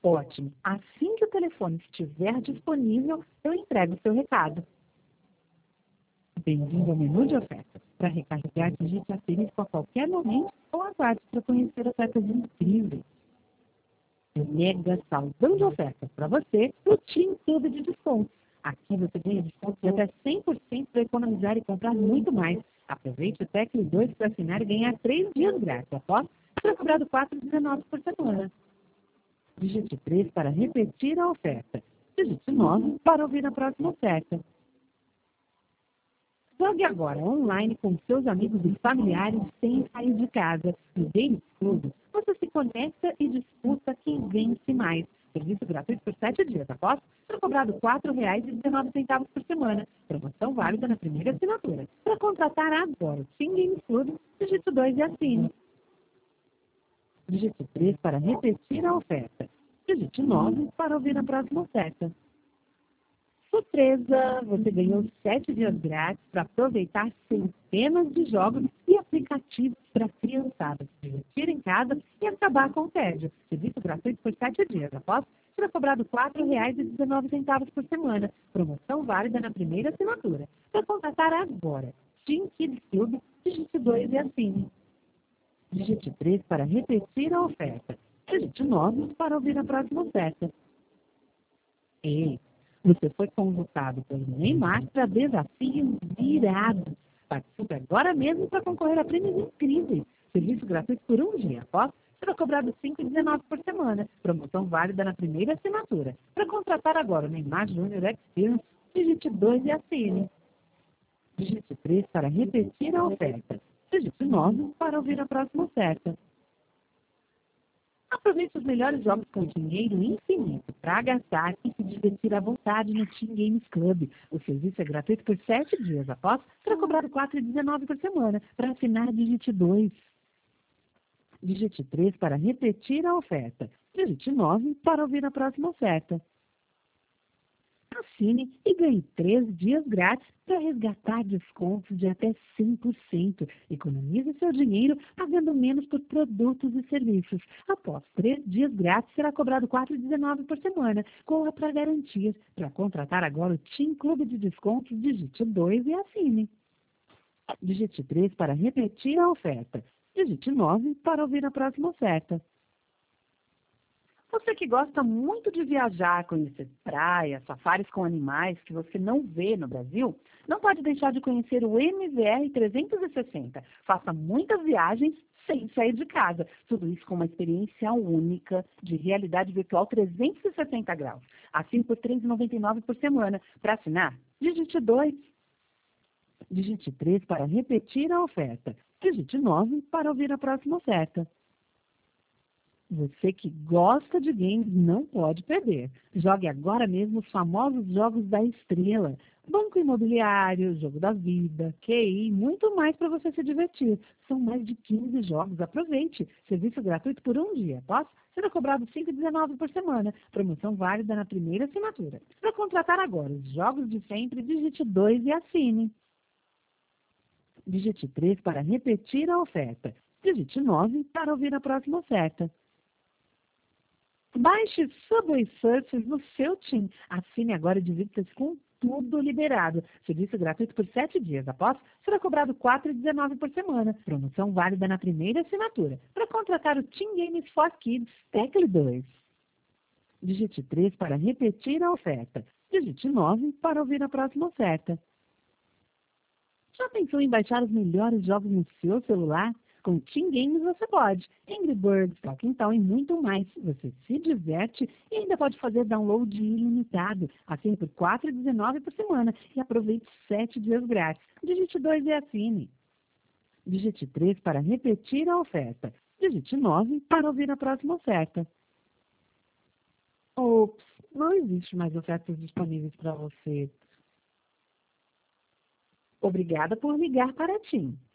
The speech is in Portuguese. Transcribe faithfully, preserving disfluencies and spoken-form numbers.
Ótimo. Assim que o telefone estiver disponível, eu entrego o seu recado. Bem-vindo ao menu de ofertas. Para recarregar, digite asterisco a qualquer momento ou aguarde para conhecer ofertas incríveis. Mega saldão de ofertas para você no Team Clube de Descontos. Aqui você ganha descontos de até cem por cento para economizar e comprar muito mais. Aproveite o Tecla dois para assinar e ganhar três dias grátis. Após ser cobrado quatro reais e dezenove centavos por semana. Digite três para repetir a oferta. Digite nove para ouvir a próxima oferta. Jogue agora online com seus amigos e familiares sem sair de casa. No Games Club, você se conecta e disputa quem vence mais. Serviço gratuito por sete dias. Após ser cobrado quatro reais e dezenove centavos por semana. Promoção válida na primeira assinatura. Para contratar agora o Team Games Club, digite dois e assine. Digite três para repetir a oferta. Digite nove para ouvir a próxima oferta. Surpresa! Você ganhou sete dias grátis para aproveitar centenas de jogos e aplicativos para criançadas se divertir em casa e acabar com o tédio. Serviço gratuito por sete dias. Após será cobrado quatro reais e dezenove centavos por semana. Promoção válida na primeira assinatura. Para contratar agora, Team Kids Club, digite dois e assine. Digite três para repetir a oferta. Digite nove para ouvir a próxima oferta. Ei! Você foi convocado pelo Neymar para desafios virados. Participe agora mesmo para concorrer a prêmios incríveis. Serviço gratuito por um dia. Após será cobrado cinco reais e dezenove centavos por semana. Promoção válida na primeira assinatura. Para contratar agora o Neymar Júnior Experience, digite dois e assine. Digite três para repetir a oferta. Digite nove para ouvir a próxima oferta. Aproveite os melhores jogos com dinheiro infinito para gastar e se divertir à vontade no Team Games Club. O serviço é gratuito por sete dias. Após será cobrado quatro reais e dezenove centavos por semana. Para assinar, digite dois. Digite três para repetir a oferta. Digite nove para ouvir a próxima oferta. Assine e ganhe três dias grátis para resgatar descontos de até cem por cento. Economize seu dinheiro pagando menos por produtos e serviços. Após três dias grátis, será cobrado quatro reais e dezenove centavos por semana. Corra para garantir. Para contratar agora o Team Clube de Descontos, digite dois e assine. Digite três para repetir a oferta. Digite nove para ouvir a próxima oferta. Você que gosta muito de viajar, conhecer praias, safaris com animais que você não vê no Brasil, não pode deixar de conhecer o M V R trezentos e sessenta. Faça muitas viagens sem sair de casa. Tudo isso com uma experiência única de realidade virtual trezentos e sessenta graus. Assine por três reais e noventa e nove centavos por semana. Para assinar, digite dois. Digite três para repetir a oferta. Digite nove para ouvir a próxima oferta. Você que gosta de games não pode perder. Jogue agora mesmo os famosos jogos da estrela. Banco Imobiliário, Jogo da Vida, Q I, muito mais para você se divertir. São mais de quinze jogos. Aproveite. Serviço gratuito por um dia. Após será cobrado cinco reais e dezenove centavos por semana. Promoção válida na primeira assinatura. Para contratar agora os jogos de sempre, digite dois e assine. Digite três para repetir a oferta. Digite nove para ouvir a próxima oferta. Baixe Subway Surfers no seu Team. Assine agora e divirta-se com tudo liberado. Serviço gratuito por sete dias. Após, será cobrado quatro reais e dezenove centavos por semana. Promoção válida na primeira assinatura. Para contratar o Team Games for Kids, tecle dois. Digite três para repetir a oferta. Digite nove para ouvir a próxima oferta. Já pensou em baixar os melhores jogos no seu celular? Com Team Games você pode. Angry Birds, Talking Town e muito mais. Você se diverte e ainda pode fazer download ilimitado. Assine por quatro reais e dezenove centavos por semana e aproveite sete dias grátis. Digite dois e assine. Digite três para repetir a oferta. Digite nove para ouvir a próxima oferta. Ops, não existe mais ofertas disponíveis para você. Obrigada por ligar para a Team.